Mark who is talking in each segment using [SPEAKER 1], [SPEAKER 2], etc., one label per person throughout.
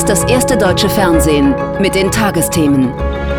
[SPEAKER 1] ist das erste deutsche Fernsehen mit den Tagesthemen.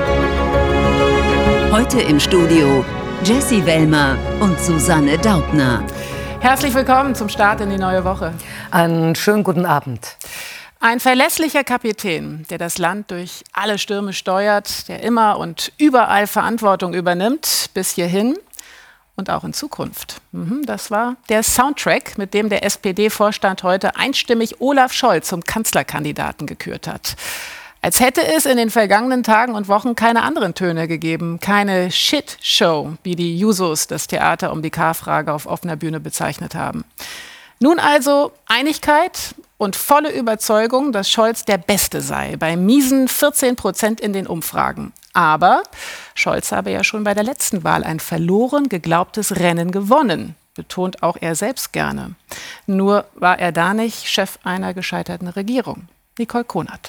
[SPEAKER 1] Heute im Studio Jessie Wellmer und Susanne Daubner.
[SPEAKER 2] Herzlich willkommen zum Start in die neue Woche.
[SPEAKER 3] Einen schönen guten Abend.
[SPEAKER 2] Ein verlässlicher Kapitän, der das Land durch alle Stürme steuert, der immer und überall Verantwortung übernimmt, bis hierhin und auch in Zukunft. Das war der Soundtrack, mit dem der SPD-Vorstand heute einstimmig Olaf Scholz zum Kanzlerkandidaten gekürt hat. Als hätte es in den vergangenen Tagen und Wochen keine anderen Töne gegeben. Keine Shit-Show, wie die Jusos das Theater um die K-Frage auf offener Bühne bezeichnet haben. Nun also Einigkeit und volle Überzeugung, dass Scholz der Beste sei, bei miesen 14% in den Umfragen. Aber Scholz habe ja schon bei der letzten Wahl ein verloren geglaubtes Rennen gewonnen, betont auch er selbst gerne. Nur war er da nicht Chef einer gescheiterten Regierung. Nicole Konert.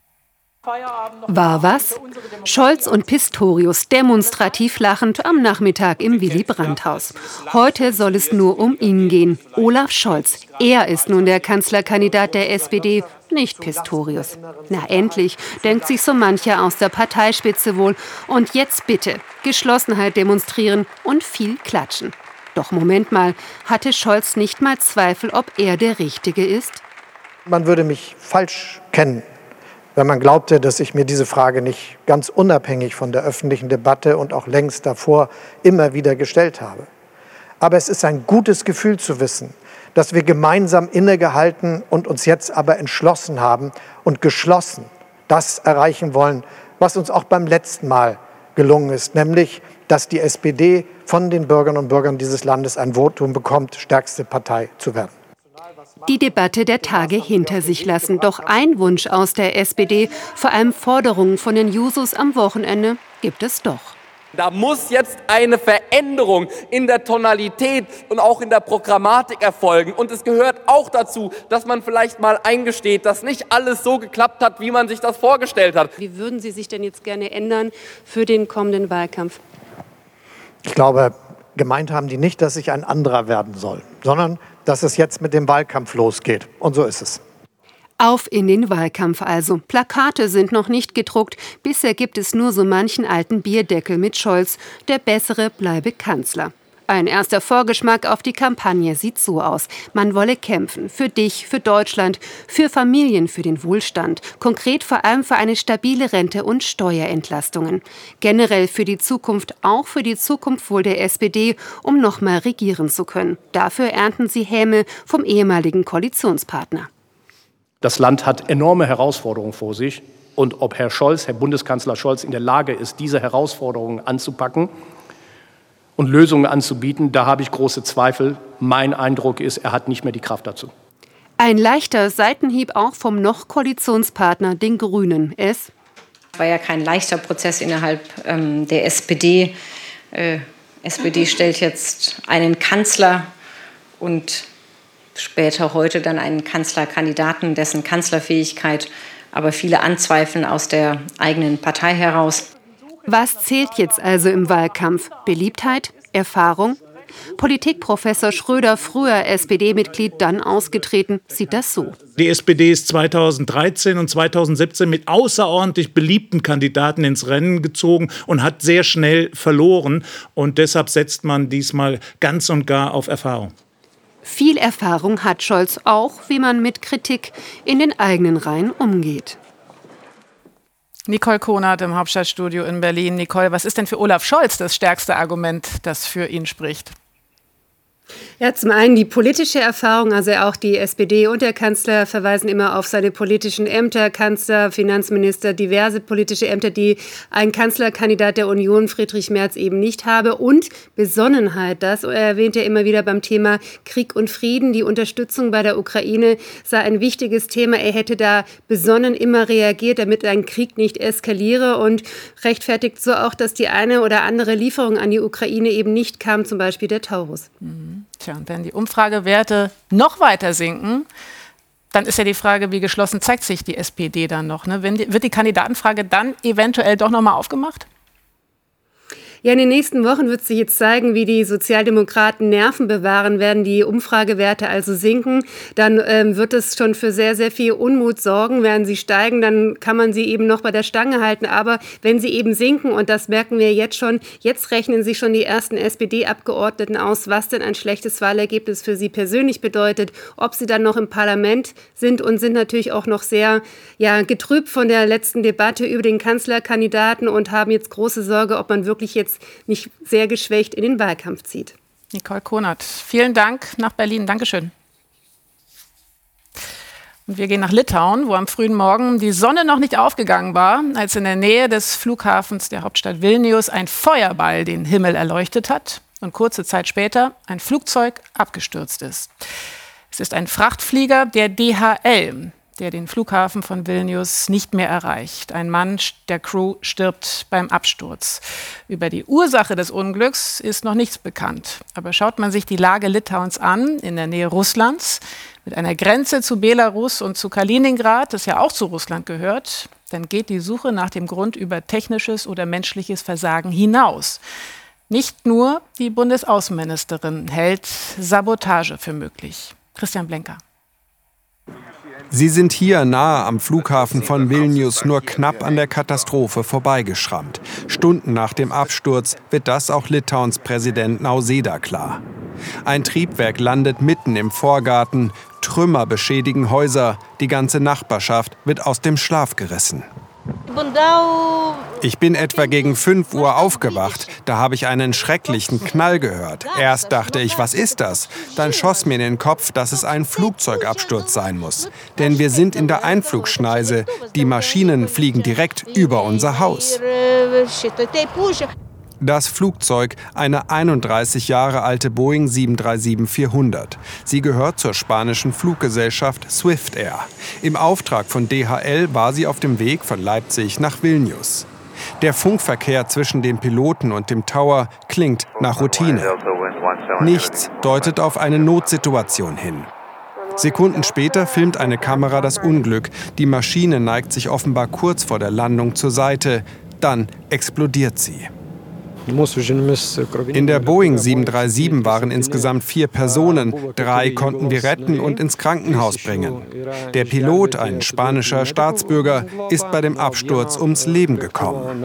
[SPEAKER 4] War was? Scholz und Pistorius demonstrativ lachend am Nachmittag im Willy-Brandt-Haus. Heute soll es nur um ihn gehen. Olaf Scholz. Er ist nun der Kanzlerkandidat der SPD, nicht Pistorius. Na endlich, denkt sich so mancher aus der Parteispitze wohl. Und jetzt bitte Geschlossenheit demonstrieren und viel klatschen. Doch Moment mal, hatte Scholz nicht mal Zweifel, ob er der Richtige ist?
[SPEAKER 5] Man würde mich falsch kennen, wenn man glaubte, dass ich mir diese Frage nicht ganz unabhängig von der öffentlichen Debatte und auch längst davor immer wieder gestellt habe. Aber es ist ein gutes Gefühl zu wissen, dass wir gemeinsam innegehalten und uns jetzt aber entschlossen haben und geschlossen das erreichen wollen, was uns auch beim letzten Mal gelungen ist, nämlich, dass die SPD von den Bürgerinnen und Bürgern dieses Landes ein Votum bekommt, stärkste Partei zu werden.
[SPEAKER 4] Die Debatte der Tage hinter sich lassen. Doch ein Wunsch aus der SPD, vor allem Forderungen von den Jusos am Wochenende, gibt es doch.
[SPEAKER 6] Da muss jetzt eine Veränderung in der Tonalität und auch in der Programmatik erfolgen. Und es gehört auch dazu, dass man vielleicht mal eingesteht, dass nicht alles so geklappt hat, wie man sich das vorgestellt hat.
[SPEAKER 4] Wie würden Sie sich denn jetzt gerne ändern für den kommenden Wahlkampf?
[SPEAKER 5] Ich glaube, gemeint haben die nicht, dass ich ein anderer werden soll, sondern dass es jetzt mit dem Wahlkampf losgeht. Und so ist es.
[SPEAKER 4] Auf in den Wahlkampf also. Plakate sind noch nicht gedruckt. Bisher gibt es nur so manchen alten Bierdeckel mit Scholz. Der Bessere bleibe Kanzler. Ein erster Vorgeschmack auf die Kampagne sieht so aus. Man wolle kämpfen. Für dich, für Deutschland, für Familien, für den Wohlstand. Konkret vor allem für eine stabile Rente und Steuerentlastungen. Generell für die Zukunft, auch für die Zukunft wohl der SPD, um noch mal regieren zu können. Dafür ernten sie Häme vom ehemaligen Koalitionspartner.
[SPEAKER 7] Das Land hat enorme Herausforderungen vor sich. Und ob Herr Scholz, Herr Bundeskanzler Scholz, in der Lage ist, diese Herausforderungen anzupacken und Lösungen anzubieten, da habe ich große Zweifel. Mein Eindruck ist, er hat nicht mehr die Kraft dazu.
[SPEAKER 4] Ein leichter Seitenhieb auch vom noch Koalitionspartner, den Grünen. Es
[SPEAKER 8] war ja kein leichter Prozess innerhalb der SPD. SPD stellt jetzt einen Kanzler und später heute dann einen Kanzlerkandidaten, dessen Kanzlerfähigkeit aber viele anzweifeln aus der eigenen Partei heraus.
[SPEAKER 4] Was zählt jetzt also im Wahlkampf? Beliebtheit? Erfahrung? Politikprofessor Schröder, früher SPD-Mitglied, dann ausgetreten, sieht das so.
[SPEAKER 9] Die SPD ist 2013 und 2017 mit außerordentlich beliebten Kandidaten ins Rennen gezogen und hat sehr schnell verloren. Und deshalb setzt man diesmal ganz und gar auf Erfahrung.
[SPEAKER 4] Viel Erfahrung hat Scholz auch, wie man mit Kritik in den eigenen Reihen umgeht.
[SPEAKER 2] Nicole Konert im Hauptstadtstudio in Berlin. Nicole, was ist denn für Olaf Scholz das stärkste Argument, das für ihn spricht?
[SPEAKER 10] Ja, zum einen die politische Erfahrung, also auch die SPD und der Kanzler verweisen immer auf seine politischen Ämter, Kanzler, Finanzminister, diverse politische Ämter, die ein Kanzlerkandidat der Union, Friedrich Merz, eben nicht habe. Und Besonnenheit, das erwähnt er immer wieder beim Thema Krieg und Frieden. Die Unterstützung bei der Ukraine sei ein wichtiges Thema. Er hätte da besonnen immer reagiert, damit ein Krieg nicht eskaliere und rechtfertigt so auch, dass die eine oder andere Lieferung an die Ukraine eben nicht kam, zum Beispiel der Taurus.
[SPEAKER 2] Tja, und wenn die Umfragewerte noch weiter sinken, dann ist ja die Frage, wie geschlossen zeigt sich die SPD dann noch? Ne? Wird die Kandidatenfrage dann eventuell doch noch mal aufgemacht?
[SPEAKER 10] Ja, in den nächsten Wochen wird sich jetzt zeigen, wie die Sozialdemokraten Nerven bewahren werden, die Umfragewerte also sinken. Dann wird es schon für sehr, sehr viel Unmut sorgen. Werden sie steigen, dann kann man sie eben noch bei der Stange halten. Aber wenn sie eben sinken, und das merken wir jetzt schon, jetzt rechnen sich schon die ersten SPD-Abgeordneten aus, was denn ein schlechtes Wahlergebnis für sie persönlich bedeutet, ob sie dann noch im Parlament sind und sind natürlich auch noch sehr getrübt von der letzten Debatte über den Kanzlerkandidaten und haben jetzt große Sorge, ob man wirklich jetzt nicht sehr geschwächt in den Wahlkampf zieht.
[SPEAKER 2] Nicole Konert, vielen Dank nach Berlin. Dankeschön. Und wir gehen nach Litauen, wo am frühen Morgen die Sonne noch nicht aufgegangen war, als in der Nähe des Flughafens der Hauptstadt Vilnius ein Feuerball den Himmel erleuchtet hat und kurze Zeit später ein Flugzeug abgestürzt ist. Es ist ein Frachtflieger der DHL, der den Flughafen von Vilnius nicht mehr erreicht. Ein Mann der Crew stirbt beim Absturz. Über die Ursache des Unglücks ist noch nichts bekannt. Aber schaut man sich die Lage Litauens an, in der Nähe Russlands, mit einer Grenze zu Belarus und zu Kaliningrad, das ja auch zu Russland gehört, dann geht die Suche nach dem Grund über technisches oder menschliches Versagen hinaus. Nicht nur die Bundesaußenministerin hält Sabotage für möglich. Christian Blenker.
[SPEAKER 11] Sie sind hier nahe am Flughafen von Vilnius nur knapp an der Katastrophe vorbeigeschrammt. Stunden nach dem Absturz wird das auch Litauens Präsident Nausėda klar. Ein Triebwerk landet mitten im Vorgarten, Trümmer beschädigen Häuser, die ganze Nachbarschaft wird aus dem Schlaf gerissen. Ich bin etwa gegen 5 Uhr aufgewacht. Da habe ich einen schrecklichen Knall gehört. Erst dachte ich, was ist das? Dann schoss mir in den Kopf, dass es ein Flugzeugabsturz sein muss. Denn wir sind in der Einflugschneise. Die Maschinen fliegen direkt über unser Haus. Das Flugzeug, eine 31 Jahre alte Boeing 737-400. Sie gehört zur spanischen Fluggesellschaft Swift Air. Im Auftrag von DHL war sie auf dem Weg von Leipzig nach Vilnius. Der Funkverkehr zwischen dem Piloten und dem Tower klingt nach Routine. Nichts deutet auf eine Notsituation hin. Sekunden später filmt eine Kamera das Unglück. Die Maschine neigt sich offenbar kurz vor der Landung zur Seite. Dann explodiert sie. In der Boeing 737 waren insgesamt 4 Personen. 3 konnten wir retten und ins Krankenhaus bringen. Der Pilot, ein spanischer Staatsbürger, ist bei dem Absturz ums Leben gekommen.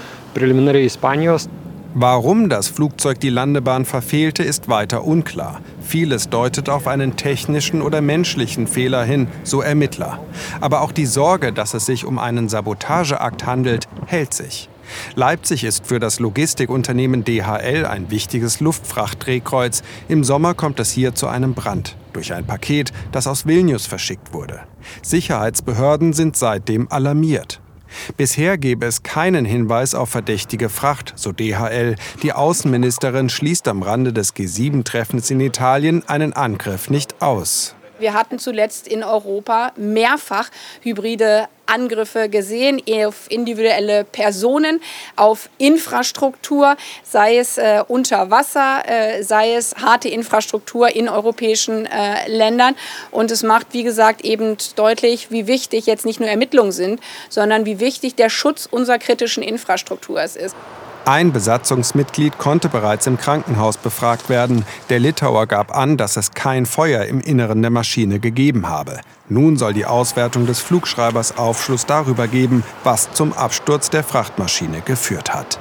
[SPEAKER 11] Warum das Flugzeug die Landebahn verfehlte, ist weiter unklar. Vieles deutet auf einen technischen oder menschlichen Fehler hin, so Ermittler. Aber auch die Sorge, dass es sich um einen Sabotageakt handelt, hält sich. Leipzig ist für das Logistikunternehmen DHL ein wichtiges Luftfrachtdrehkreuz. Im Sommer kommt es hier zu einem Brand durch ein Paket, das aus Vilnius verschickt wurde. Sicherheitsbehörden sind seitdem alarmiert. Bisher gebe es keinen Hinweis auf verdächtige Fracht, so DHL. Die Außenministerin schließt am Rande des G7-Treffens in Italien einen Angriff nicht aus.
[SPEAKER 12] Wir hatten zuletzt in Europa mehrfach hybride Angriffe gesehen auf individuelle Personen, auf Infrastruktur, sei es unter Wasser, sei es harte Infrastruktur in europäischen Ländern. Und es macht, wie gesagt, eben deutlich, wie wichtig jetzt nicht nur Ermittlungen sind, sondern wie wichtig der Schutz unserer kritischen Infrastruktur ist.
[SPEAKER 11] Ein Besatzungsmitglied konnte bereits im Krankenhaus befragt werden. Der Litauer gab an, dass es kein Feuer im Inneren der Maschine gegeben habe. Nun soll die Auswertung des Flugschreibers Aufschluss darüber geben, was zum Absturz der Frachtmaschine geführt hat.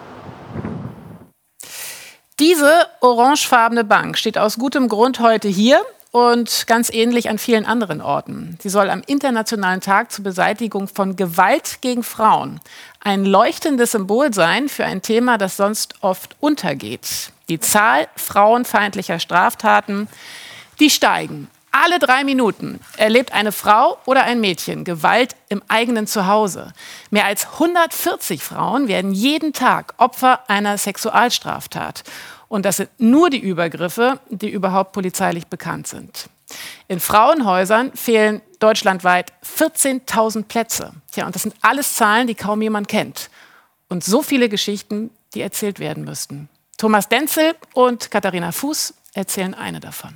[SPEAKER 2] Diese orangefarbene Bank steht aus gutem Grund heute hier und ganz ähnlich an vielen anderen Orten. Sie soll am Internationalen Tag zur Beseitigung von Gewalt gegen Frauen ein leuchtendes Symbol sein für ein Thema, das sonst oft untergeht. Die Zahl frauenfeindlicher Straftaten, die steigen. Alle 3 Minuten erlebt eine Frau oder ein Mädchen Gewalt im eigenen Zuhause. Mehr als 140 Frauen werden jeden Tag Opfer einer Sexualstraftat. Und das sind nur die Übergriffe, die überhaupt polizeilich bekannt sind. In Frauenhäusern fehlen deutschlandweit 14.000 Plätze. Tja, und das sind alles Zahlen, die kaum jemand kennt. Und so viele Geschichten, die erzählt werden müssten. Thomas Denzel und Katharina Fuß erzählen eine davon.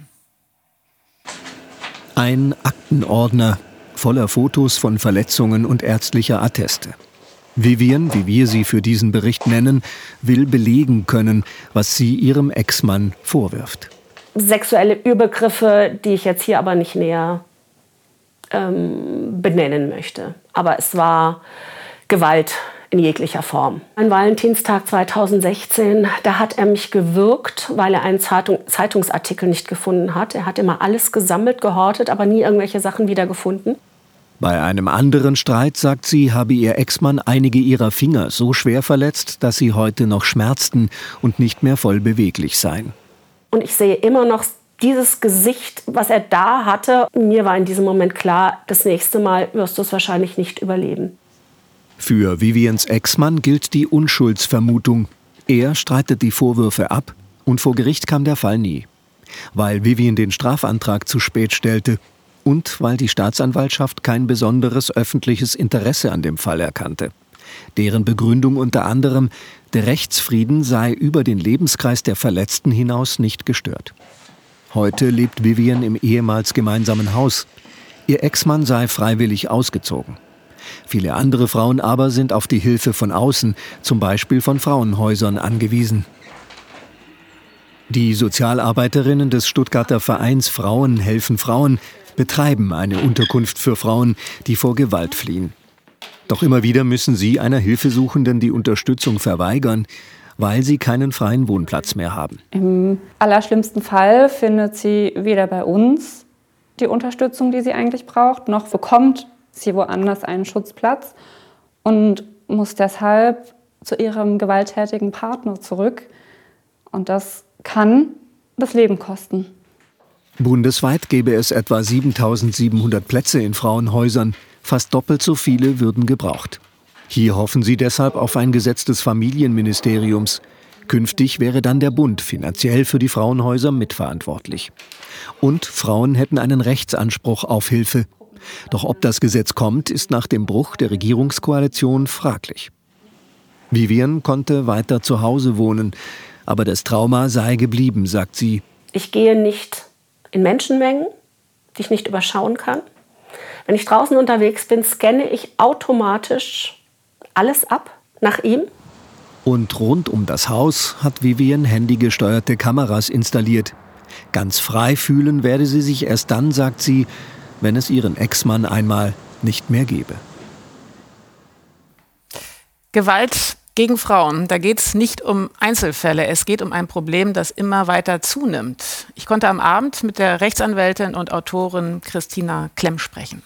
[SPEAKER 13] Ein Aktenordner voller Fotos von Verletzungen und ärztlicher Atteste. Vivian, wie wir sie für diesen Bericht nennen, will belegen können, was sie ihrem Ex-Mann vorwirft.
[SPEAKER 14] Sexuelle Übergriffe, die ich jetzt hier aber nicht näher benennen möchte. Aber es war Gewalt in jeglicher Form. An Valentinstag 2016, da hat er mich gewürgt, weil er einen Zeitungsartikel nicht gefunden hat. Er hat immer alles gesammelt, gehortet, aber nie irgendwelche Sachen wiedergefunden.
[SPEAKER 13] Bei einem anderen Streit, sagt sie, habe ihr Ex-Mann einige ihrer Finger so schwer verletzt, dass sie heute noch schmerzten und nicht mehr voll beweglich seien.
[SPEAKER 14] Und ich sehe immer noch dieses Gesicht, was er da hatte. Mir war in diesem Moment klar, das nächste Mal wirst du es wahrscheinlich nicht überleben.
[SPEAKER 13] Für Vivians Ex-Mann gilt die Unschuldsvermutung. Er streitet die Vorwürfe ab und vor Gericht kam der Fall nie. Weil Vivian den Strafantrag zu spät stellte und weil die Staatsanwaltschaft kein besonderes öffentliches Interesse an dem Fall erkannte. Deren Begründung unter anderem, der Rechtsfrieden sei über den Lebenskreis der Verletzten hinaus nicht gestört. Heute lebt Vivian im ehemals gemeinsamen Haus. Ihr Ex-Mann sei freiwillig ausgezogen. Viele andere Frauen aber sind auf die Hilfe von außen, zum Beispiel von Frauenhäusern, angewiesen. Die Sozialarbeiterinnen des Stuttgarter Vereins Frauen helfen Frauen betreiben eine Unterkunft für Frauen, die vor Gewalt fliehen. Doch immer wieder müssen sie einer Hilfesuchenden die Unterstützung verweigern, weil sie keinen freien Wohnplatz mehr haben.
[SPEAKER 15] Im allerschlimmsten Fall findet sie weder bei uns die Unterstützung, die sie eigentlich braucht, noch bekommt sie woanders einen Schutzplatz und muss deshalb zu ihrem gewalttätigen Partner zurück. Und das kann das Leben kosten.
[SPEAKER 13] Bundesweit gäbe es etwa 7.700 Plätze in Frauenhäusern. Fast doppelt so viele würden gebraucht. Hier hoffen sie deshalb auf ein Gesetz des Familienministeriums. Künftig wäre dann der Bund finanziell für die Frauenhäuser mitverantwortlich. Und Frauen hätten einen Rechtsanspruch auf Hilfe. Doch ob das Gesetz kommt, ist nach dem Bruch der Regierungskoalition fraglich. Vivian konnte weiter zu Hause wohnen, aber das Trauma sei geblieben, sagt sie.
[SPEAKER 14] Ich gehe nicht in Menschenmengen, die ich nicht überschauen kann. Wenn ich draußen unterwegs bin, scanne ich automatisch alles ab nach ihm.
[SPEAKER 13] Und rund um das Haus hat Vivian handygesteuerte Kameras installiert. Ganz frei fühlen werde sie sich erst dann, sagt sie, wenn es ihren Ex-Mann einmal nicht mehr gäbe.
[SPEAKER 2] Gewalt gegen Frauen, da geht es nicht um Einzelfälle, es geht um ein Problem, das immer weiter zunimmt. Ich konnte am Abend mit der Rechtsanwältin und Autorin Christina Klemm sprechen.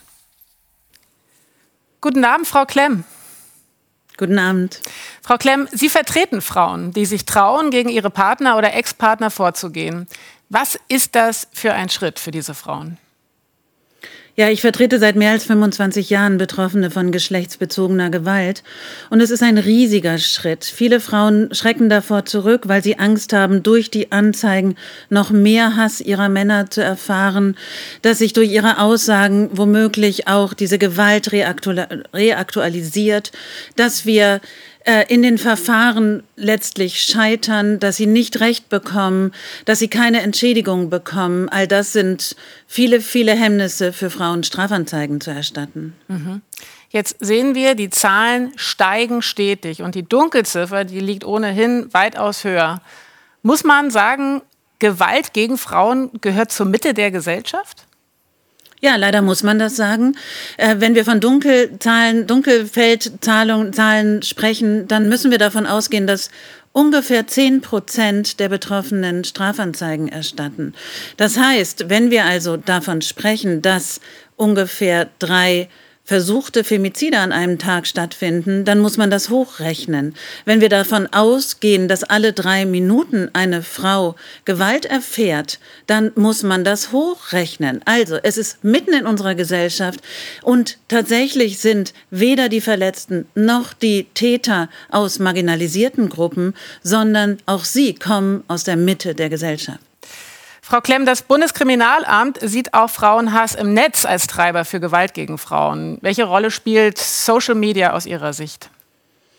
[SPEAKER 2] Guten Abend, Frau Klemm.
[SPEAKER 16] Guten Abend.
[SPEAKER 2] Frau Klemm, Sie vertreten Frauen, die sich trauen, gegen ihre Partner oder Ex-Partner vorzugehen. Was ist das für ein Schritt für diese Frauen?
[SPEAKER 16] Ja, ich vertrete seit mehr als 25 Jahren Betroffene von geschlechtsbezogener Gewalt. Und es ist ein riesiger Schritt. Viele Frauen schrecken davor zurück, weil sie Angst haben, durch die Anzeigen noch mehr Hass ihrer Männer zu erfahren, dass sich durch ihre Aussagen womöglich auch diese Gewalt reaktualisiert, dass wir in den Verfahren letztlich scheitern, dass sie nicht Recht bekommen, dass sie keine Entschädigung bekommen. All das sind viele, viele Hemmnisse für Frauen, Strafanzeigen zu erstatten.
[SPEAKER 2] Mhm. Jetzt sehen wir, die Zahlen steigen stetig und die Dunkelziffer, die liegt ohnehin weitaus höher. Muss man sagen, Gewalt gegen Frauen gehört zur Mitte der Gesellschaft?
[SPEAKER 16] Ja, leider muss man das sagen. Wenn wir von Dunkelfeldzahlen sprechen, dann müssen wir davon ausgehen, dass ungefähr 10% der Betroffenen Strafanzeigen erstatten. Das heißt, wenn wir also davon sprechen, dass ungefähr 3 versuchte Femizide an einem Tag stattfinden, dann muss man das hochrechnen. Wenn wir davon ausgehen, dass alle 3 Minuten eine Frau Gewalt erfährt, dann muss man das hochrechnen. Also es ist mitten in unserer Gesellschaft und tatsächlich sind weder die Verletzten noch die Täter aus marginalisierten Gruppen, sondern auch sie kommen aus der Mitte der Gesellschaft.
[SPEAKER 2] Frau Klemm, das Bundeskriminalamt sieht auch Frauenhass im Netz als Treiber für Gewalt gegen Frauen. Welche Rolle spielt Social Media aus Ihrer Sicht?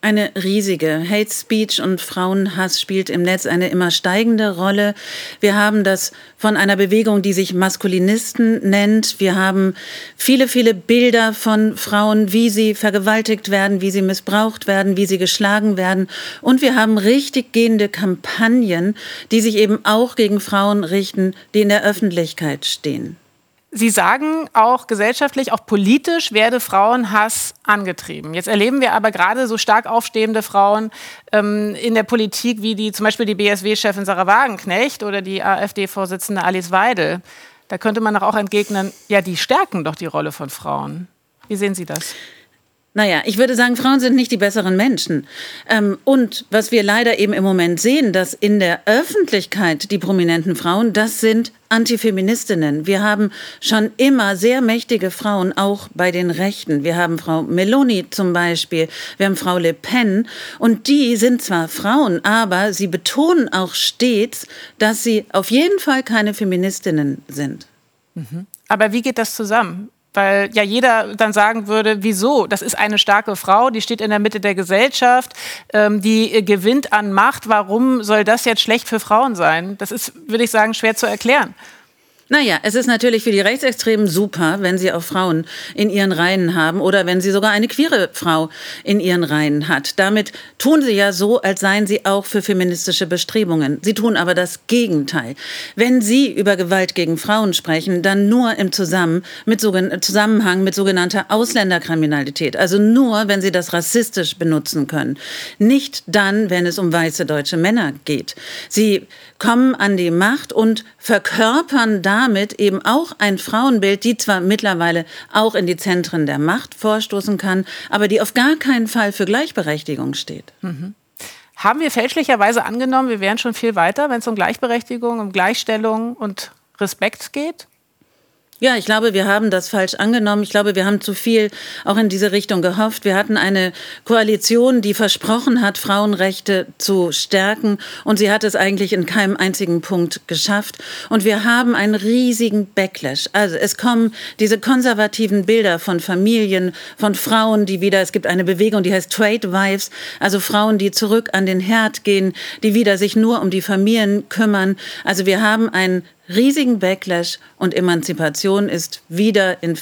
[SPEAKER 16] Eine riesige. Hate Speech und Frauenhass spielt im Netz eine immer steigende Rolle. Wir haben das von einer Bewegung, die sich Maskulinisten nennt. Wir haben viele, viele Bilder von Frauen, wie sie vergewaltigt werden, wie sie missbraucht werden, wie sie geschlagen werden. Und wir haben richtig gehende Kampagnen, die sich eben auch gegen Frauen richten, die in der Öffentlichkeit stehen.
[SPEAKER 2] Sie sagen auch gesellschaftlich, auch politisch werde Frauenhass angetrieben. Jetzt erleben wir aber gerade so stark aufstehende Frauen in der Politik wie zum Beispiel die BSW-Chefin Sarah Wagenknecht oder die AfD-Vorsitzende Alice Weidel. Da könnte man doch auch entgegnen, ja, die stärken doch die Rolle von Frauen. Wie sehen Sie das?
[SPEAKER 16] Naja, ich würde sagen, Frauen sind nicht die besseren Menschen. Und was wir leider eben im Moment sehen, dass in der Öffentlichkeit die prominenten Frauen, das sind Antifeministinnen. Wir haben schon immer sehr mächtige Frauen, auch bei den Rechten. Wir haben Frau Meloni zum Beispiel, wir haben Frau Le Pen. Und die sind zwar Frauen, aber sie betonen auch stets, dass sie auf jeden Fall keine Feministinnen sind.
[SPEAKER 2] Mhm. Aber wie geht das zusammen? Weil ja jeder dann sagen würde, wieso? Das ist eine starke Frau, die steht in der Mitte der Gesellschaft, die gewinnt an Macht. Warum soll das jetzt schlecht für Frauen sein? Das ist, würde ich sagen, schwer zu erklären.
[SPEAKER 16] Naja, es ist natürlich für die Rechtsextremen super, wenn sie auch Frauen in ihren Reihen haben oder wenn sie sogar eine queere Frau in ihren Reihen hat. Damit tun sie ja so, als seien sie auch für feministische Bestrebungen. Sie tun aber das Gegenteil. Wenn sie über Gewalt gegen Frauen sprechen, dann nur im Zusammenhang mit sogenannter Ausländerkriminalität. Also nur, wenn sie das rassistisch benutzen können. Nicht dann, wenn es um weiße deutsche Männer geht. Sie kommen an die Macht und verkörpern damit eben auch ein Frauenbild, die zwar mittlerweile auch in die Zentren der Macht vorstoßen kann, aber die auf gar keinen Fall für Gleichberechtigung steht.
[SPEAKER 2] Mhm. Haben wir fälschlicherweise angenommen, wir wären schon viel weiter, wenn es um Gleichberechtigung, um Gleichstellung und Respekt geht?
[SPEAKER 16] Ja, ich glaube, wir haben das falsch angenommen. Ich glaube, wir haben zu viel auch in diese Richtung gehofft. Wir hatten eine Koalition, die versprochen hat, Frauenrechte zu stärken. Und sie hat es eigentlich in keinem einzigen Punkt geschafft. Und wir haben einen riesigen Backlash. Also es kommen diese konservativen Bilder von Familien, von Frauen, es gibt eine Bewegung, die heißt Trade Wives, also Frauen, die zurück an den Herd gehen, die wieder sich nur um die Familien kümmern. Also wir haben einen riesigen Backlash und Emanzipation ist wieder in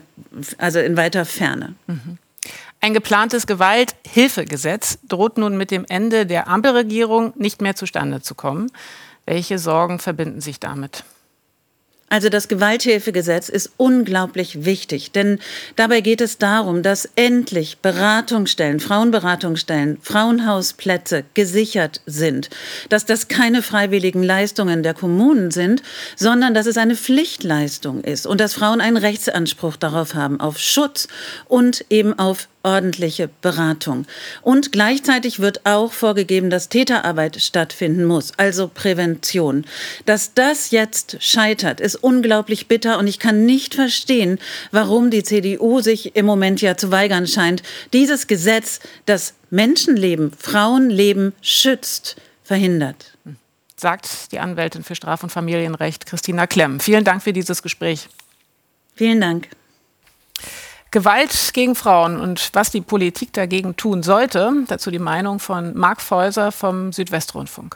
[SPEAKER 16] weiter Ferne.
[SPEAKER 2] Mhm. Ein geplantes Gewalthilfegesetz droht nun mit dem Ende der Ampelregierung nicht mehr zustande zu kommen. Welche Sorgen verbinden sich damit?
[SPEAKER 16] Also das Gewalthilfegesetz ist unglaublich wichtig, denn dabei geht es darum, dass endlich Beratungsstellen, Frauenberatungsstellen, Frauenhausplätze gesichert sind, dass das keine freiwilligen Leistungen der Kommunen sind, sondern dass es eine Pflichtleistung ist und dass Frauen einen Rechtsanspruch darauf haben, auf Schutz und eben auf ordentliche Beratung. Und gleichzeitig wird auch vorgegeben, dass Täterarbeit stattfinden muss, also Prävention. Dass das jetzt scheitert, ist unglaublich bitter und ich kann nicht verstehen, warum die CDU sich im Moment ja zu weigern scheint, dieses Gesetz, das Menschenleben, Frauenleben schützt, verhindert.
[SPEAKER 2] Sagt die Anwältin für Straf- und Familienrecht Christina Klemm. Vielen Dank für dieses Gespräch.
[SPEAKER 16] Vielen Dank.
[SPEAKER 2] Gewalt gegen Frauen und was die Politik dagegen tun sollte, dazu die Meinung von Marc Feuser vom Südwestrundfunk.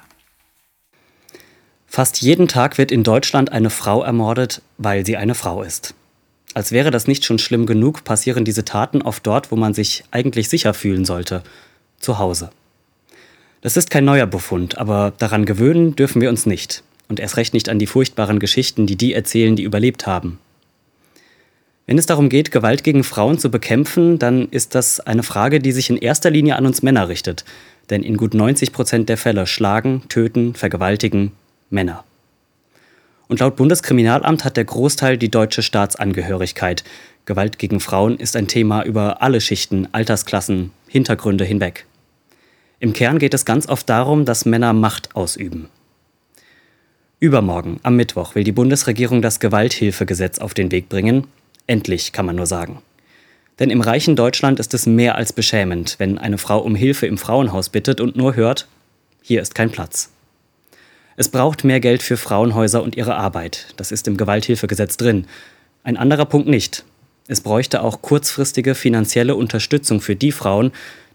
[SPEAKER 17] Fast jeden Tag wird in Deutschland eine Frau ermordet, weil sie eine Frau ist. Als wäre das nicht schon schlimm genug, passieren diese Taten oft dort, wo man sich eigentlich sicher fühlen sollte, zu Hause. Das ist kein neuer Befund, aber daran gewöhnen dürfen wir uns nicht. Und erst recht nicht an die furchtbaren Geschichten, die erzählen, die überlebt haben. Wenn es darum geht, Gewalt gegen Frauen zu bekämpfen, dann ist das eine Frage, die sich in erster Linie an uns Männer richtet. Denn in gut 90% der Fälle schlagen, töten, vergewaltigen Männer. Und laut Bundeskriminalamt hat der Großteil die deutsche Staatsangehörigkeit. Gewalt gegen Frauen ist ein Thema über alle Schichten, Altersklassen, Hintergründe hinweg. Im Kern geht es ganz oft darum, dass Männer Macht ausüben. Übermorgen, am Mittwoch, will die Bundesregierung das Gewalthilfegesetz auf den Weg bringen. Endlich, kann man nur sagen. Denn im reichen Deutschland ist es mehr als beschämend, wenn eine Frau um Hilfe im Frauenhaus bittet und nur hört, hier ist kein Platz. Es braucht mehr Geld für Frauenhäuser und ihre Arbeit. Das ist im Gewalthilfegesetz drin. Ein anderer Punkt nicht. Es bräuchte auch kurzfristige finanzielle Unterstützung für die Frauen,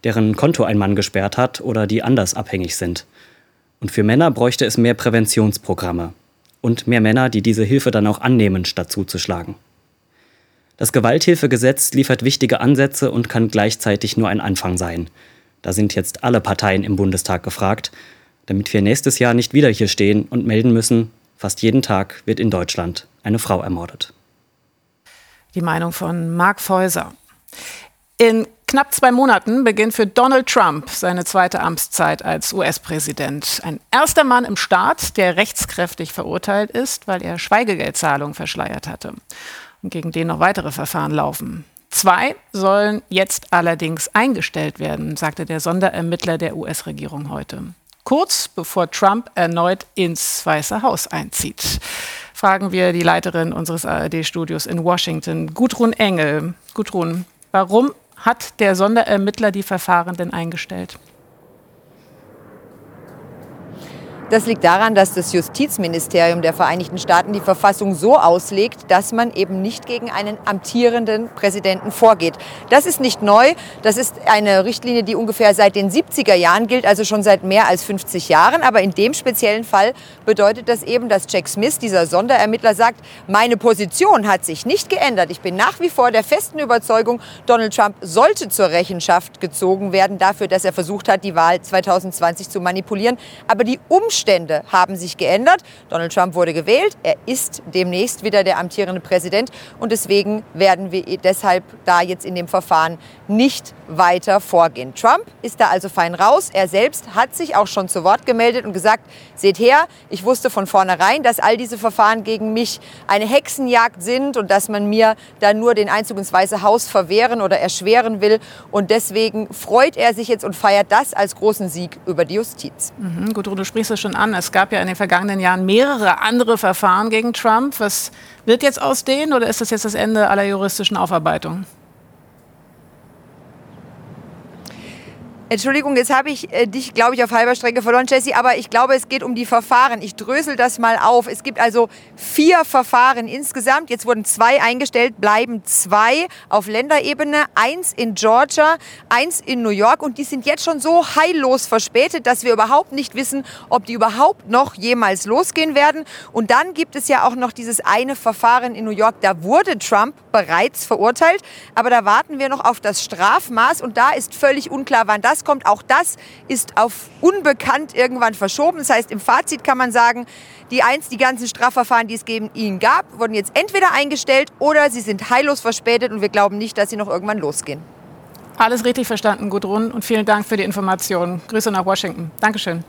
[SPEAKER 17] deren Konto ein Mann gesperrt hat oder die anders abhängig sind. Und für Männer bräuchte es mehr Präventionsprogramme und mehr Männer, die diese Hilfe dann auch annehmen, statt zuzuschlagen. Das Gewalthilfegesetz liefert wichtige Ansätze und kann gleichzeitig nur ein Anfang sein. Da sind jetzt alle Parteien im Bundestag gefragt, damit wir nächstes Jahr nicht wieder hier stehen und melden müssen, fast jeden Tag wird in Deutschland eine Frau ermordet.
[SPEAKER 2] Die Meinung von Mark Feuser. In knapp 2 Monaten beginnt für Donald Trump seine zweite Amtszeit als US-Präsident. Ein erster Mann im Staat, der rechtskräftig verurteilt ist, weil er Schweigegeldzahlungen verschleiert hatte. Und gegen den noch weitere Verfahren laufen. 2 sollen jetzt allerdings eingestellt werden, sagte der Sonderermittler der US-Regierung heute. Kurz bevor Trump erneut ins Weiße Haus einzieht. Fragen wir die Leiterin unseres ARD-Studios in Washington, Gudrun Engel. Gudrun, warum hat der Sonderermittler die Verfahren denn eingestellt?
[SPEAKER 18] Das liegt daran, dass das Justizministerium der Vereinigten Staaten die Verfassung so auslegt, dass man eben nicht gegen einen amtierenden Präsidenten vorgeht. Das ist nicht neu. Das ist eine Richtlinie, die ungefähr seit den 70er Jahren gilt, also schon seit mehr als 50 Jahren. Aber in dem speziellen Fall bedeutet das eben, dass Jack Smith, dieser Sonderermittler, sagt, meine Position hat sich nicht geändert. Ich bin nach wie vor der festen Überzeugung, Donald Trump sollte zur Rechenschaft gezogen werden dafür, dass er versucht hat, die Wahl 2020 zu manipulieren. Aber die Umstände haben sich geändert. Donald Trump wurde gewählt. Er ist demnächst wieder der amtierende Präsident. Und deswegen werden wir deshalb da jetzt in dem Verfahren nicht weiter vorgehen. Trump ist da also fein raus. Er selbst hat sich auch schon zu Wort gemeldet und gesagt, seht her, ich wusste von vornherein, dass all diese Verfahren gegen mich eine Hexenjagd sind und dass man mir da nur den Einzug ins Weiße Haus verwehren oder erschweren will. Und deswegen freut er sich jetzt und feiert das als großen Sieg über die Justiz.
[SPEAKER 2] Gudrun, du sprichst es schon an. Es gab ja in den vergangenen Jahren mehrere andere Verfahren gegen Trump. Was wird jetzt aus denen oder ist das jetzt das Ende aller juristischen Aufarbeitung?
[SPEAKER 18] Entschuldigung, jetzt habe ich dich, glaube ich, auf halber Strecke verloren, Jessie, aber ich glaube, es geht um die Verfahren. Ich drösel das mal auf. Es gibt also 4 Verfahren insgesamt. Jetzt wurden 2 eingestellt, bleiben 2 auf Länderebene, 1 in Georgia, 1 in New York. Und die sind jetzt schon so heillos verspätet, dass wir überhaupt nicht wissen, ob die überhaupt noch jemals losgehen werden. Und dann gibt es ja auch noch dieses eine Verfahren in New York. Da wurde Trump bereits verurteilt, aber da warten wir noch auf das Strafmaß. Und da ist völlig unklar, wann das kommt. Auch das ist auf unbekannt irgendwann verschoben. Das heißt, im Fazit kann man sagen, die ganzen Strafverfahren, die es gegen ihn gab, wurden jetzt entweder eingestellt oder sie sind heillos verspätet und wir glauben nicht, dass sie noch irgendwann losgehen.
[SPEAKER 2] Alles richtig verstanden, Gudrun, und vielen Dank für die Informationen. Grüße nach Washington. Dankeschön.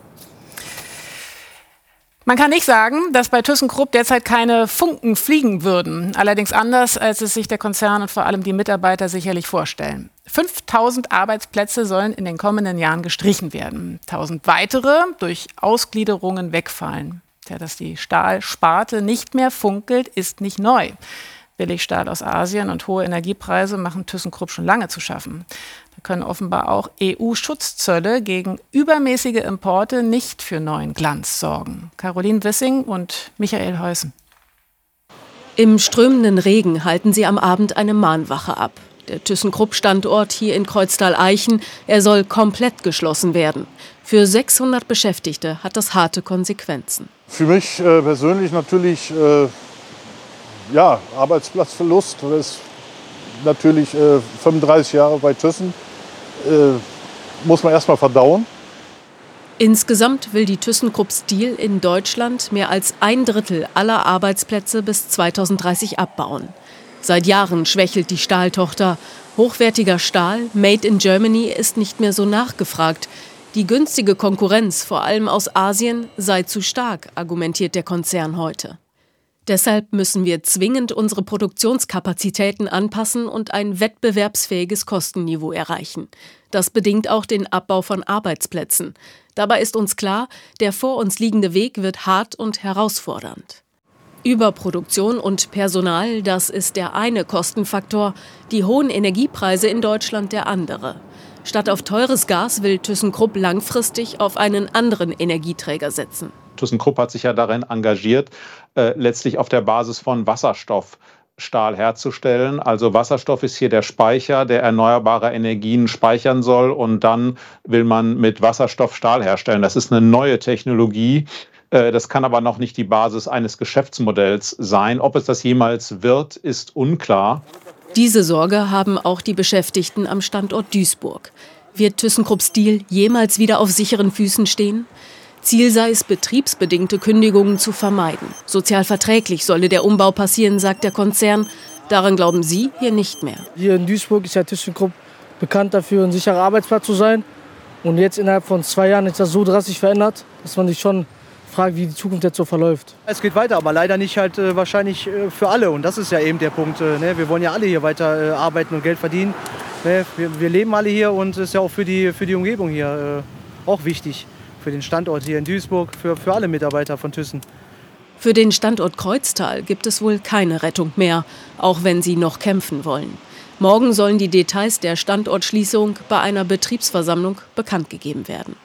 [SPEAKER 2] Man kann nicht sagen, dass bei ThyssenKrupp derzeit keine Funken fliegen würden. Allerdings anders, als es sich der Konzern und vor allem die Mitarbeiter sicherlich vorstellen. 5.000 Arbeitsplätze sollen in den kommenden Jahren gestrichen werden. 1.000 weitere durch Ausgliederungen wegfallen. Ja, dass die Stahlsparte nicht mehr funkelt, ist nicht neu. Billigstahl aus Asien und hohe Energiepreise machen ThyssenKrupp schon lange zu schaffen. Da können offenbar auch EU-Schutzzölle gegen übermäßige Importe nicht für neuen Glanz sorgen. Caroline Wissing und Michael Heusen.
[SPEAKER 19] Im strömenden Regen halten sie am Abend eine Mahnwache ab. Der ThyssenKrupp-Standort hier in Kreuztal-Eichen, er soll komplett geschlossen werden. Für 600 Beschäftigte hat das harte Konsequenzen.
[SPEAKER 20] Für mich persönlich natürlich Arbeitsplatzverlust. Das ist natürlich 35 Jahre bei Thyssen. Muss man erst mal verdauen.
[SPEAKER 19] Insgesamt will die ThyssenKrupp Steel in Deutschland mehr als 1/3 aller Arbeitsplätze bis 2030 abbauen. Seit Jahren schwächelt die Stahltochter. Hochwertiger Stahl, made in Germany, ist nicht mehr so nachgefragt. Die günstige Konkurrenz, vor allem aus Asien, sei zu stark, argumentiert der Konzern heute. Deshalb müssen wir zwingend unsere Produktionskapazitäten anpassen und ein wettbewerbsfähiges Kostenniveau erreichen. Das bedingt auch den Abbau von Arbeitsplätzen. Dabei ist uns klar, der vor uns liegende Weg wird hart und herausfordernd. Überproduktion und Personal, das ist der eine Kostenfaktor, die hohen Energiepreise in Deutschland der andere. Statt auf teures Gas will ThyssenKrupp langfristig auf einen anderen Energieträger setzen.
[SPEAKER 21] ThyssenKrupp hat sich ja darin engagiert, letztlich auf der Basis von Wasserstoff Stahl herzustellen. Also Wasserstoff ist hier der Speicher, der erneuerbare Energien speichern soll und dann will man mit Wasserstoff Stahl herstellen. Das ist eine neue Technologie. Das kann aber noch nicht die Basis eines Geschäftsmodells sein. Ob es das jemals wird, ist unklar.
[SPEAKER 19] Diese Sorge haben auch die Beschäftigten am Standort Duisburg. Wird ThyssenKrupp Steel jemals wieder auf sicheren Füßen stehen? Ziel sei es, betriebsbedingte Kündigungen zu vermeiden. Sozialverträglich solle der Umbau passieren, sagt der Konzern. Daran glauben sie hier nicht mehr.
[SPEAKER 22] Hier in Duisburg ist ja ThyssenKrupp bekannt dafür, ein sicherer Arbeitsplatz zu sein. Und jetzt innerhalb von 2 Jahren ist das so drastisch verändert, dass man sich schon fragt, wie die Zukunft jetzt so verläuft.
[SPEAKER 23] Es geht weiter, aber leider nicht halt wahrscheinlich für alle. Und das ist ja eben der Punkt. Ne? Wir wollen ja alle hier weiter arbeiten und Geld verdienen. Ne? Wir leben alle hier und es ist ja auch für die Umgebung hier auch wichtig. Für den Standort hier in Duisburg, für alle Mitarbeiter von Thyssen.
[SPEAKER 19] Für den Standort Kreuztal gibt es wohl keine Rettung mehr, auch wenn sie noch kämpfen wollen. Morgen sollen die Details der Standortschließung bei einer Betriebsversammlung bekannt gegeben werden.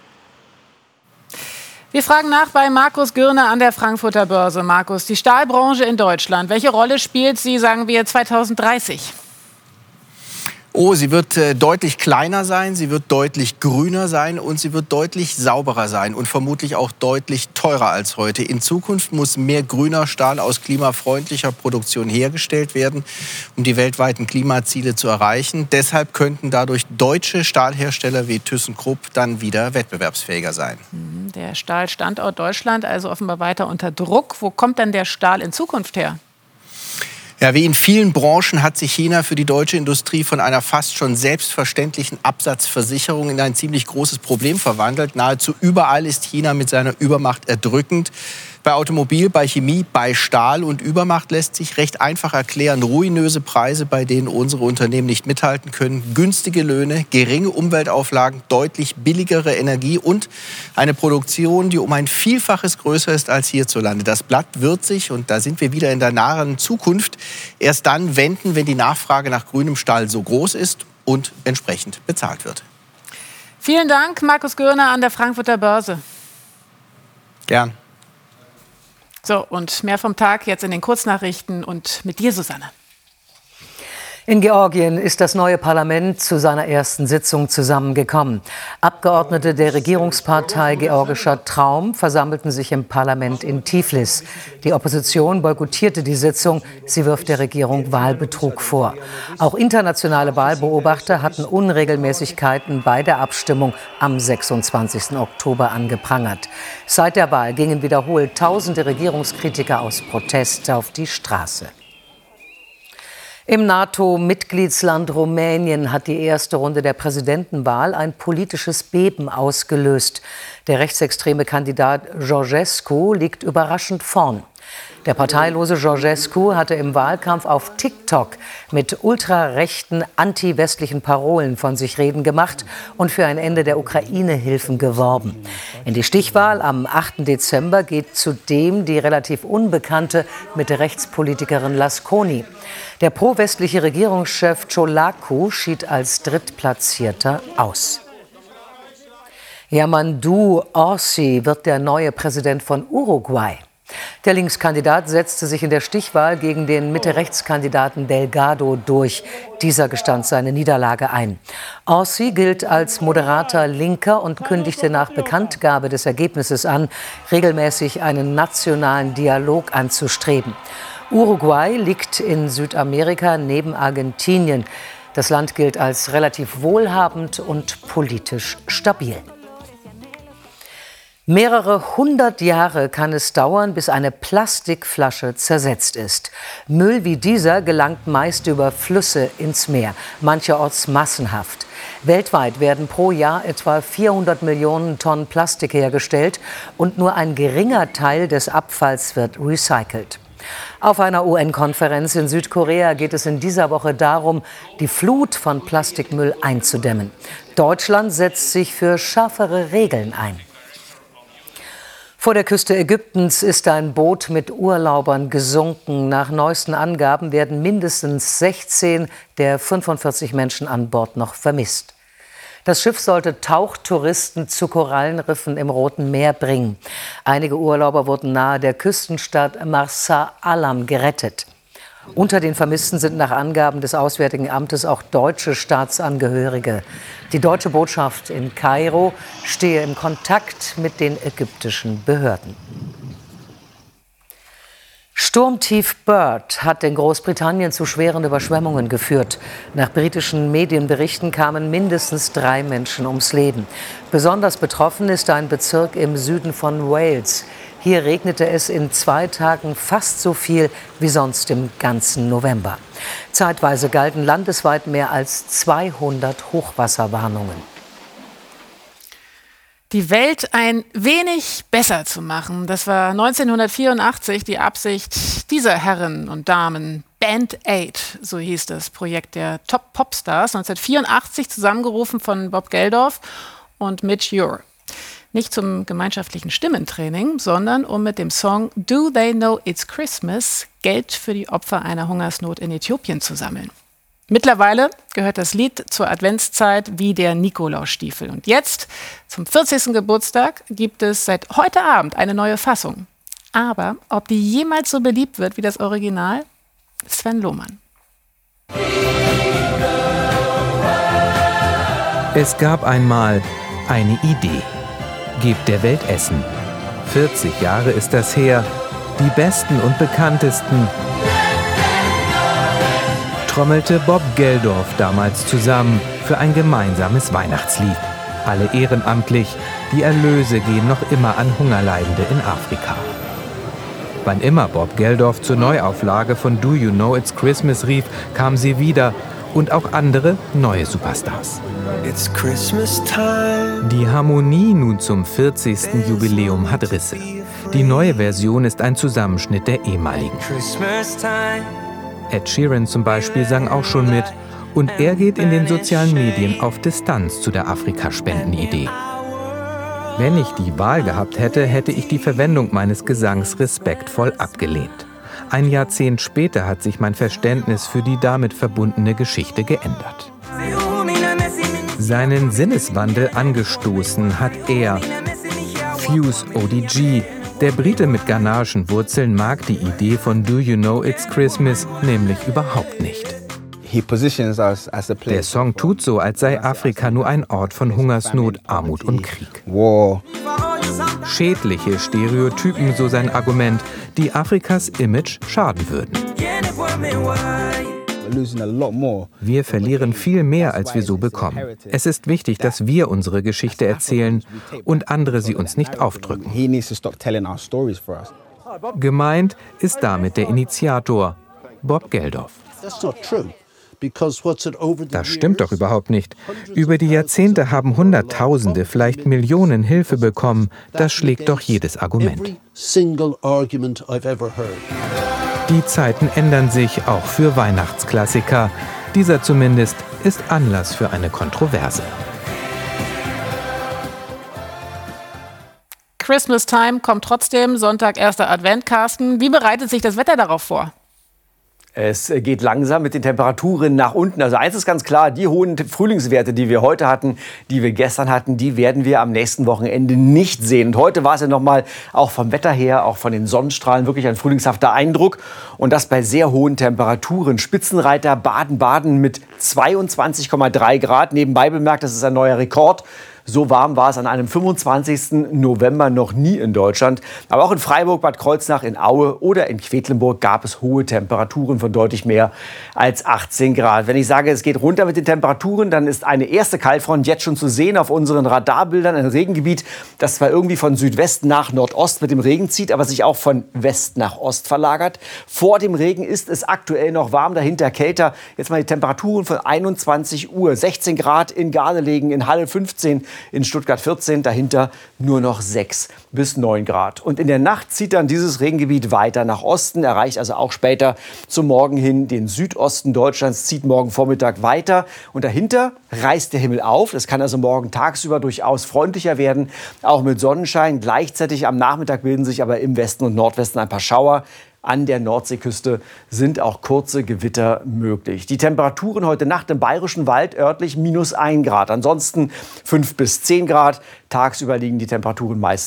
[SPEAKER 2] Wir fragen nach bei Markus Gürner an der Frankfurter Börse. Markus, die Stahlbranche in Deutschland, welche Rolle spielt sie, sagen wir, 2030?
[SPEAKER 24] Oh, sie wird deutlich kleiner sein, sie wird deutlich grüner sein und sie wird deutlich sauberer sein und vermutlich auch deutlich teurer als heute. In Zukunft muss mehr grüner Stahl aus klimafreundlicher Produktion hergestellt werden, um die weltweiten Klimaziele zu erreichen. Deshalb könnten dadurch deutsche Stahlhersteller wie ThyssenKrupp dann wieder wettbewerbsfähiger sein.
[SPEAKER 2] Der Stahlstandort Deutschland also offenbar weiter unter Druck. Wo kommt denn der Stahl in Zukunft her?
[SPEAKER 24] Ja, wie in vielen Branchen hat sich China für die deutsche Industrie von einer fast schon selbstverständlichen Absatzversicherung in ein ziemlich großes Problem verwandelt. Nahezu überall ist China mit seiner Übermacht erdrückend. Bei Automobil, bei Chemie, bei Stahl und Übermacht lässt sich recht einfach erklären. Ruinöse Preise, bei denen unsere Unternehmen nicht mithalten können, günstige Löhne, geringe Umweltauflagen, deutlich billigere Energie und eine Produktion, die um ein Vielfaches größer ist als hierzulande. Das Blatt wird sich, und da sind wir wieder in der nahen Zukunft, erst dann wenden, wenn die Nachfrage nach grünem Stahl so groß ist und entsprechend bezahlt wird.
[SPEAKER 2] Vielen Dank, Markus Gürner an der Frankfurter Börse.
[SPEAKER 24] Gern.
[SPEAKER 2] So, und mehr vom Tag jetzt in den Kurznachrichten und mit dir, Susanne.
[SPEAKER 3] In Georgien ist das neue Parlament zu seiner ersten Sitzung zusammengekommen. Abgeordnete der Regierungspartei Georgischer Traum versammelten sich im Parlament in Tiflis. Die Opposition boykottierte die Sitzung. Sie wirft der Regierung Wahlbetrug vor. Auch internationale Wahlbeobachter hatten Unregelmäßigkeiten bei der Abstimmung am 26. Oktober angeprangert. Seit der Wahl gingen wiederholt tausende Regierungskritiker aus Protest auf die Straße. Im NATO-Mitgliedsland Rumänien hat die erste Runde der Präsidentenwahl ein politisches Beben ausgelöst. Der rechtsextreme Kandidat Georgescu liegt überraschend vorn. Der parteilose Georgescu hatte im Wahlkampf auf TikTok mit ultrarechten, anti-westlichen Parolen von sich reden gemacht und für ein Ende der Ukraine-Hilfen geworben. In die Stichwahl am 8. Dezember geht zudem die relativ unbekannte Mitte-Rechtspolitikerin Lasconi. Der pro-westliche Regierungschef Ciolacu schied als Drittplatzierter aus. Yamandu Orsi wird der neue Präsident von Uruguay. Der Linkskandidat setzte sich in der Stichwahl gegen den Mitte-Rechts-Kandidaten Delgado durch. Dieser gestand seine Niederlage ein. Orsi gilt als moderater Linker und kündigte nach Bekanntgabe des Ergebnisses an, regelmäßig einen nationalen Dialog anzustreben. Uruguay liegt in Südamerika neben Argentinien. Das Land gilt als relativ wohlhabend und politisch stabil. Mehrere hundert Jahre kann es dauern, bis eine Plastikflasche zersetzt ist. Müll wie dieser gelangt meist über Flüsse ins Meer, mancherorts massenhaft. Weltweit werden pro Jahr etwa 400 Millionen Tonnen Plastik hergestellt und nur ein geringer Teil des Abfalls wird recycelt. Auf einer UN-Konferenz in Südkorea geht es in dieser Woche darum, die Flut von Plastikmüll einzudämmen. Deutschland setzt sich für schärfere Regeln ein. Vor der Küste Ägyptens ist ein Boot mit Urlaubern gesunken. Nach neuesten Angaben werden mindestens 16 der 45 Menschen an Bord noch vermisst. Das Schiff sollte Tauchtouristen zu Korallenriffen im Roten Meer bringen. Einige Urlauber wurden nahe der Küstenstadt Marsa Alam gerettet. Unter den Vermissten sind nach Angaben des Auswärtigen Amtes auch deutsche Staatsangehörige. Die deutsche Botschaft in Kairo stehe im Kontakt mit den ägyptischen Behörden. Sturmtief Bird hat in Großbritannien zu schweren Überschwemmungen geführt. Nach britischen Medienberichten kamen mindestens 3 Menschen ums Leben. Besonders betroffen ist ein Bezirk im Süden von Wales. Hier regnete es in 2 Tagen fast so viel wie sonst im ganzen November. Zeitweise galten landesweit mehr als 200 Hochwasserwarnungen.
[SPEAKER 2] Die Welt ein wenig besser zu machen, das war 1984 die Absicht dieser Herren und Damen. Band Aid, so hieß das Projekt der Top-Popstars, 1984 zusammengerufen von Bob Geldof und Midge Ure. Nicht zum gemeinschaftlichen Stimmentraining, sondern um mit dem Song Do They Know It's Christmas Geld für die Opfer einer Hungersnot in Äthiopien zu sammeln. Mittlerweile gehört das Lied zur Adventszeit wie der Nikolausstiefel. Und jetzt, zum 40. Geburtstag, gibt es seit heute Abend eine neue Fassung. Aber ob die jemals so beliebt wird wie das Original, Sven Lohmann.
[SPEAKER 1] Es gab einmal eine Idee. Gebt der Welt Essen. 40 Jahre ist das her. Die besten und bekanntesten trommelte Bob Geldof damals zusammen für ein gemeinsames Weihnachtslied. Alle ehrenamtlich, die Erlöse gehen noch immer an Hungerleidende in Afrika. Wann immer Bob Geldof zur Neuauflage von Do You Know It's Christmas rief, kam sie wieder und auch andere neue Superstars. It's Christmas time. Die Harmonie nun zum 40. Jubiläum hat Risse. Die neue Version ist ein Zusammenschnitt der ehemaligen. Ed Sheeran zum Beispiel sang auch schon mit und er geht in den sozialen Medien auf Distanz zu der Afrika-Spenden-Idee. Wenn ich die Wahl gehabt hätte, hätte ich die Verwendung meines Gesangs respektvoll abgelehnt. Ein Jahrzehnt später hat sich mein Verständnis für die damit verbundene Geschichte geändert. Seinen Sinneswandel angestoßen hat er, Fuse ODG. Der Brite mit ghanaischen Wurzeln mag die Idee von Do You Know It's Christmas nämlich überhaupt nicht. Der Song tut so, als sei Afrika nur ein Ort von Hungersnot, Armut und Krieg. Schädliche Stereotypen, so sein Argument, die Afrikas Image schaden würden. Wir verlieren viel mehr, als wir so bekommen. Es ist wichtig, dass wir unsere Geschichte erzählen und andere sie uns nicht aufdrücken. Gemeint ist damit der Initiator, Bob Geldof. Das stimmt doch überhaupt nicht. Über die Jahrzehnte haben Hunderttausende, vielleicht Millionen Hilfe bekommen. Das schlägt doch jedes Argument. Die Zeiten ändern sich auch für Weihnachtsklassiker. Dieser zumindest ist Anlass für eine Kontroverse.
[SPEAKER 2] Christmas Time kommt trotzdem, Sonntag, 1. Advent, Carsten. Wie bereitet sich das Wetter darauf vor?
[SPEAKER 5] Es geht langsam mit den Temperaturen nach unten. Also eins ist ganz klar, die hohen Frühlingswerte, die wir heute hatten, die wir gestern hatten, die werden wir am nächsten Wochenende nicht sehen. Und heute war es ja nochmal auch vom Wetter her, auch von den Sonnenstrahlen wirklich ein frühlingshafter Eindruck. Und das bei sehr hohen Temperaturen. Spitzenreiter Baden-Baden mit 22,3 Grad. Nebenbei bemerkt, das ist ein neuer Rekord. So warm war es an einem 25. November noch nie in Deutschland. Aber auch in Freiburg, Bad Kreuznach, in Aue oder in Quedlinburg gab es hohe Temperaturen von deutlich mehr als 18 Grad. Wenn ich sage, es geht runter mit den Temperaturen, dann ist eine erste Kaltfront jetzt schon zu sehen auf unseren Radarbildern. Ein Regengebiet, das zwar irgendwie von Südwest nach Nordost mit dem Regen zieht, aber sich auch von West nach Ost verlagert. Vor dem Regen ist es aktuell noch warm, dahinter kälter. Jetzt mal die Temperaturen von 21 Uhr. 16 Grad in Gardelegen, in Halle 15, in Stuttgart 14, dahinter nur noch 6 bis 9 Grad. Und in der Nacht zieht dann dieses Regengebiet weiter nach Osten, erreicht also auch später zum Morgen hin den Südosten Deutschlands, zieht morgen Vormittag weiter. Und dahinter reißt der Himmel auf. Das kann also morgen tagsüber durchaus freundlicher werden, auch mit Sonnenschein. Gleichzeitig am Nachmittag bilden sich aber im Westen und Nordwesten ein paar Schauer. An der Nordseeküste sind auch kurze Gewitter möglich. Die Temperaturen heute Nacht im Bayerischen Wald örtlich -1 Grad. Ansonsten 5 bis 10 Grad. Tagsüber liegen die Temperaturen meistens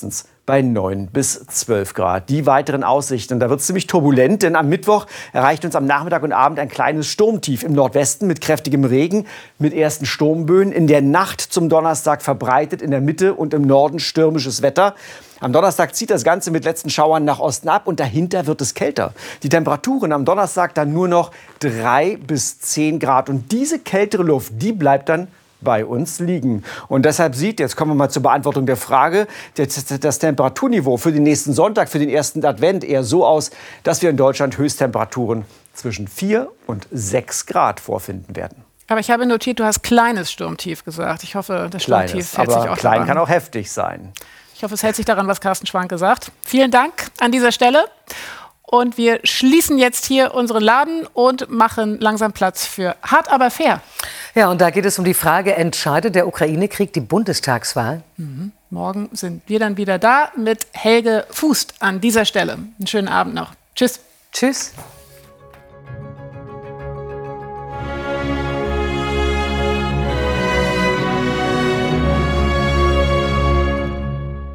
[SPEAKER 5] bei 9 bis 12 Grad. Die weiteren Aussichten, da wird es ziemlich turbulent, denn am Mittwoch erreicht uns am Nachmittag und Abend ein kleines Sturmtief im Nordwesten mit kräftigem Regen, mit ersten Sturmböen. In der Nacht zum Donnerstag verbreitet in der Mitte und im Norden stürmisches Wetter. Am Donnerstag zieht das Ganze mit letzten Schauern nach Osten ab und dahinter wird es kälter. Die Temperaturen am Donnerstag dann nur noch 3 bis 10 Grad. Und diese kältere Luft, die bleibt dann bei uns liegen. Und deshalb jetzt kommen wir mal zur Beantwortung der Frage, das Temperaturniveau für den nächsten Sonntag, für den ersten Advent eher so aus, dass wir in Deutschland Höchsttemperaturen zwischen 4 und 6 Grad vorfinden werden.
[SPEAKER 2] Aber ich habe notiert, du hast kleines Sturmtief gesagt. Ich hoffe, das Sturmtief hält sich auch
[SPEAKER 5] klein
[SPEAKER 2] daran.
[SPEAKER 5] Kann auch heftig sein.
[SPEAKER 2] Ich hoffe, es hält sich daran, was Carsten Schwanke sagt. Vielen Dank an dieser Stelle. Und wir schließen jetzt hier unseren Laden und machen langsam Platz für Hart aber fair.
[SPEAKER 3] Ja, und da geht es um die Frage, entscheidet der Ukraine-Krieg die Bundestagswahl?
[SPEAKER 2] Morgen sind wir dann wieder da mit Helge Fußt an dieser Stelle. Einen schönen Abend noch. Tschüss.
[SPEAKER 3] Tschüss.